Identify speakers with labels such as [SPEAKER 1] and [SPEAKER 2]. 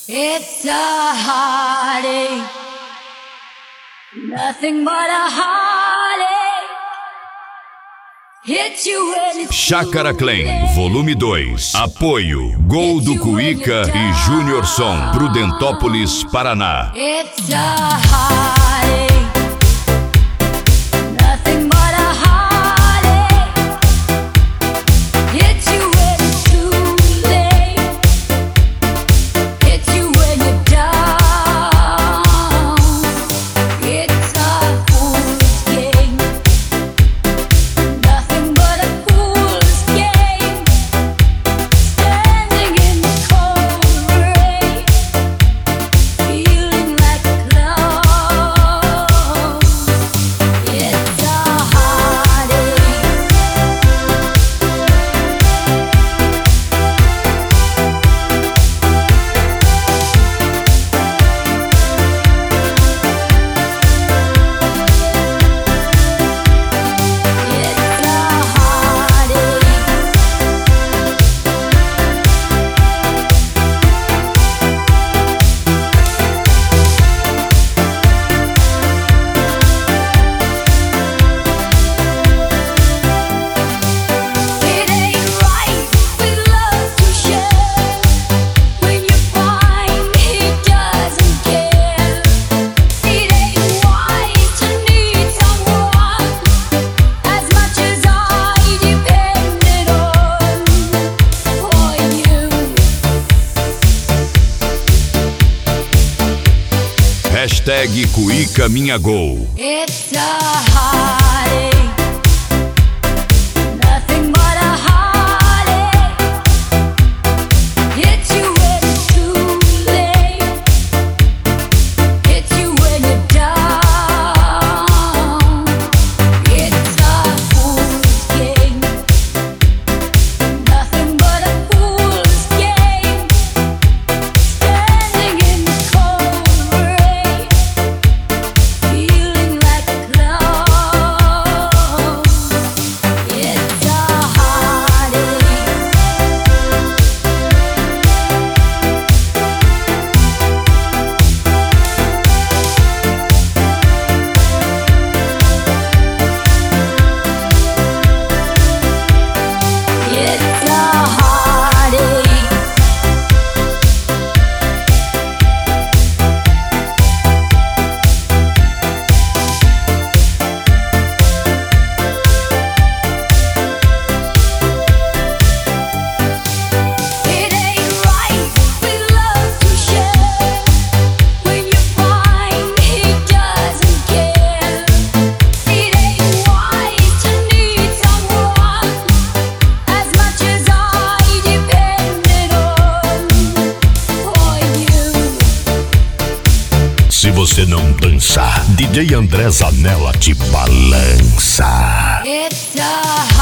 [SPEAKER 1] It's a heartache, nothing but a heartache. Hits you when it's
[SPEAKER 2] Chácara Clan, volume 2. Apoio, Gol do Cuíca e Júnior Som, Prudentópolis, Paraná.
[SPEAKER 1] It's a heartache, nothing but a heartache. Hits you when it's too late. Hits you when you're down. It's a fool's game, nothing but a fool's game. Standing in the cold rain, feeling like a clown. It's a heartache. It's a It ain't right with love to share when you find he doesn't care. It ain't wise to need someone as much as I depended on you.
[SPEAKER 2] Hashtag Cuíca Minha Gol.
[SPEAKER 1] It's a heartache, nothing but a heartache. Hits you when it's too late. Hits you when you're down. It's a fool's game, nothing but a fool's game. Standing in the cold rain, feeling like a clown. It's a heartache. It's a heartache. It ain't right with love to share when you find he doesn't care. It ain't wise to need someone as much as I depended on you.
[SPEAKER 3] Se você não dançar, DJ André Zanella te balança.
[SPEAKER 1] It's a